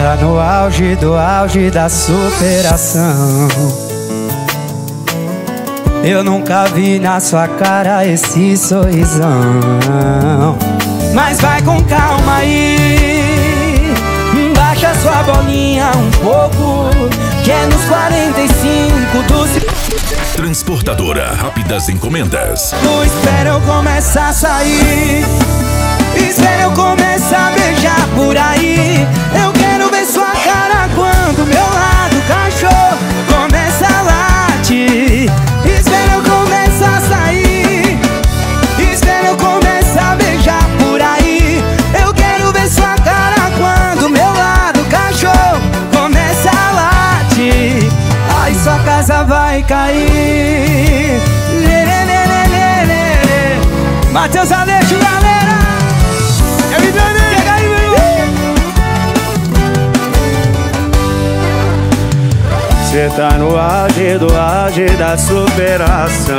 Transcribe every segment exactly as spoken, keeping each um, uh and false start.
tá no auge do auge da superação. Eu nunca vi na sua cara esse sorrisão. Mas vai com calma aí, baixa sua bolinha um pouco, que é nos quarenta e cinco do... Transportadora Rápidas Encomendas. Tu espera eu começar a sair, espera eu começar a beijar por aí. Eu quero ver sua cara quando meu lado cachorro começa a latir. Espera eu começar a sair, espera eu começar a beijar por aí. Eu quero ver sua cara quando meu lado cachorro começa a latir. Ai, sua casa vai cair. Lê, lê, lê, lê, lê, lê. Matheus Aleixo, galera. É Vidani, chega aí, meu irmão. Cê tá no auge do auge da superação.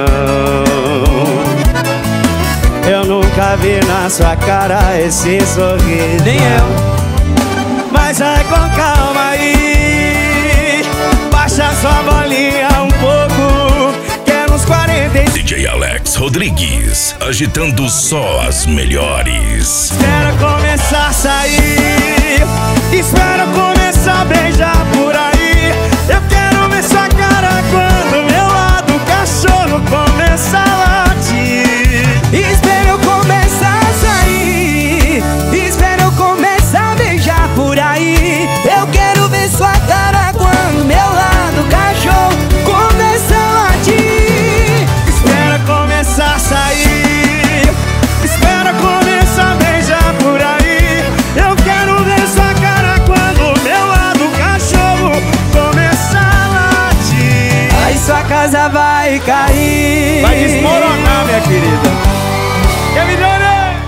Eu nunca vi na sua cara esse sorriso. Nem eu. Mas vai com calma aí, baixa sua bolinha um pouco, que é nos quarenta e cinco. D J Alex Rodrigues, agitando só as melhores. Espera começar a sair, espera começar a beijar por aí. Eu quero ver sua cara quando meu lado cachorro começa a latir. Espera eu começar a sair, espera eu começar a beijar por aí. Eu quero ver sua cara quando meu lado cachorro começa a latir. Espera começar a sair, espera começar a beijar por aí. Eu quero ver sua cara quando meu lado cachorro começa a latir. Aí sua casa vai cair, Vai desmoronar, minha querida. Quer melhorar?